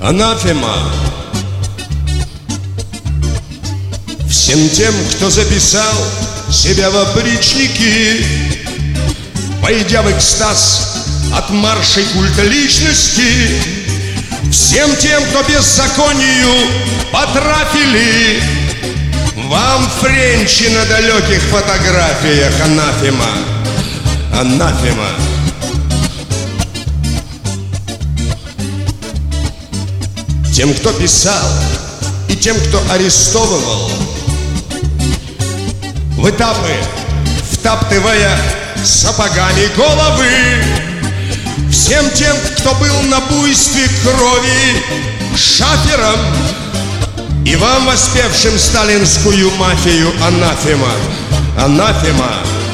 Анафема всем тем, кто записал себя в опричники, пойдя в экстаз от маршей культа личности. Всем тем, кто беззаконию потрафили, вам френчи на далеких фотографиях. Анафема, анафема. Тем, кто писал, и тем, кто арестовывал, в этапы втаптывая сапогами головы. Всем тем, кто был на буйстве крови шафером, и вам, воспевшим сталинскую мафию, анафема, анафема.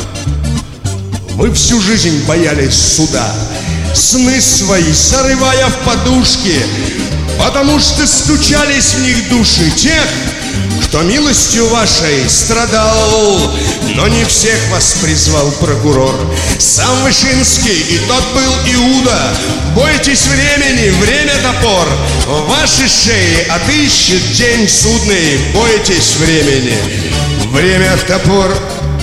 Мы всю жизнь боялись суда, сны свои зарывая в подушки, потому что стучались в них души тех, кто милостью вашей страдал. Но не всех вас призвал прокурор, сам Вышинский, и тот был Иуда. Бойтесь времени, время топор в ваши шеи отыщет день судный. Бойтесь времени, время топор.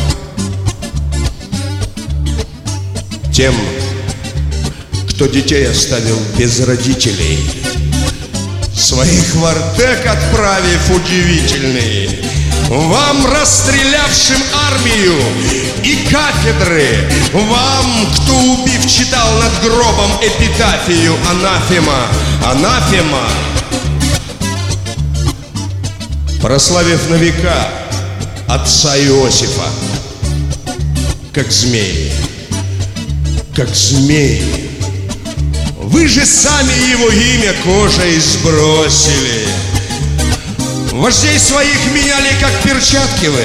Тем, кто детей оставил без родителей, своих в Артек отправив удивительный, вам, расстрелявшим армию и кафедры, вам, кто, убив, читал над гробом эпитафию, анафема, анафема. Прославив на века отца Иосифа, как змеи, как змеи, вы же сами его имя кожей сбросили. Вождей своих меняли, как перчатки вы,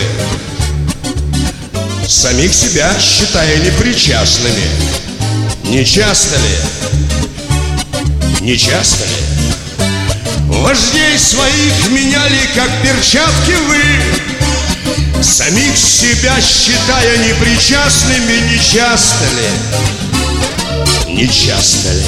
самих себя считая непричастными. Не часто ли? Не часто ли? Вождей своих меняли, как перчатки вы, самих себя считая непричастными. Не часто ли? Не часто ли?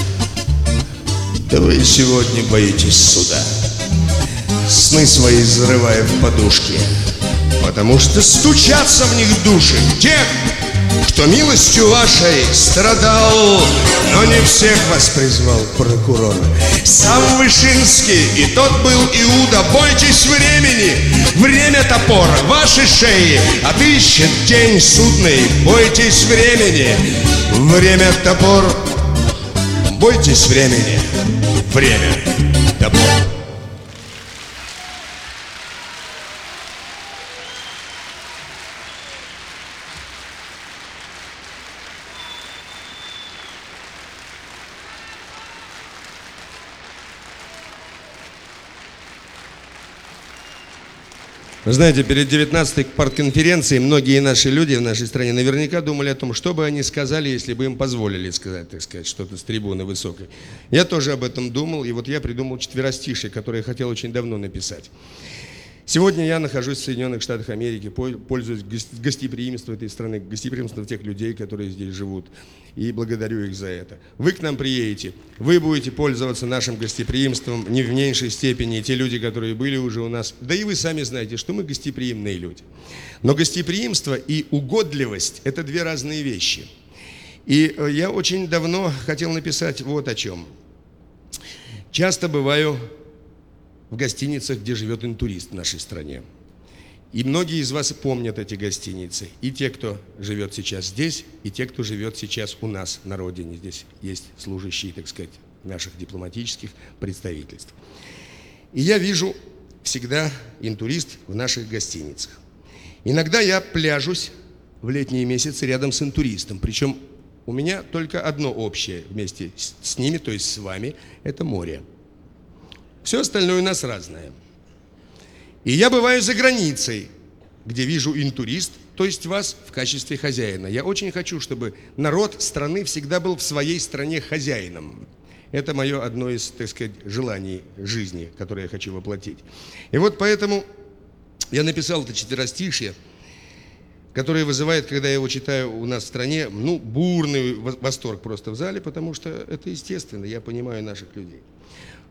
Да вы сегодня боитесь суда, сны свои зарывая в подушки, потому что стучатся в них души тех, кто милостью вашей страдал. Но не всех вас призвал прокурор, сам Вышинский, и тот был Иуда. Бойтесь времени, время топор ваши шеи отыщет день судный. Бойтесь времени, время топор. Бойтесь времени, время топор. Вы знаете, перед 19-й партконференцией многие наши люди в нашей стране наверняка думали о том, что бы они сказали, если бы им позволили сказать, так сказать, что-то с трибуны высокой. Я тоже об этом думал, и вот я придумал четверостишие, которое я хотел очень давно написать. Сегодня я нахожусь в Соединенных Штатах Америки, пользуюсь гостеприимством этой страны, гостеприимством тех людей, которые здесь живут, и благодарю их за это. Вы к нам приедете, вы будете пользоваться нашим гостеприимством не в меньшей степени, те люди, которые были уже у нас. Да и вы сами знаете, что мы гостеприимные люди. Но гостеприимство и угодливость – это две разные вещи. И я очень давно хотел написать вот о чем. Часто бываю в гостиницах, где живет интурист в нашей стране. И многие из вас помнят эти гостиницы. И те, кто живет сейчас здесь, и те, кто живет сейчас у нас на родине. Здесь есть служащие, так сказать, наших дипломатических представительств. И я вижу всегда интурист в наших гостиницах. Иногда я пляжусь в летние месяцы рядом с интуристом. Причем у меня только одно общее вместе с ними, то есть с вами, это море. Все остальное у нас разное. И я бываю за границей, где вижу интурист, то есть вас, в качестве хозяина. Я очень хочу, чтобы народ страны всегда был в своей стране хозяином. Это мое одно из, так сказать, желаний жизни, которое я хочу воплотить. И вот поэтому я написал это четверостишье, которое вызывает, когда я его читаю у нас в стране, бурный восторг просто в зале, потому что это естественно, я понимаю наших людей.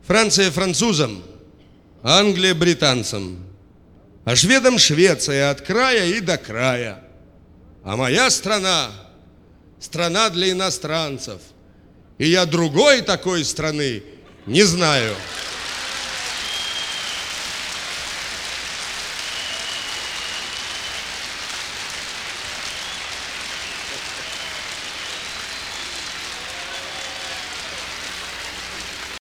Франция французам, Англия британцам, а шведам Швеция от края и до края. А моя страна – страна для иностранцев. И я другой такой страны не знаю.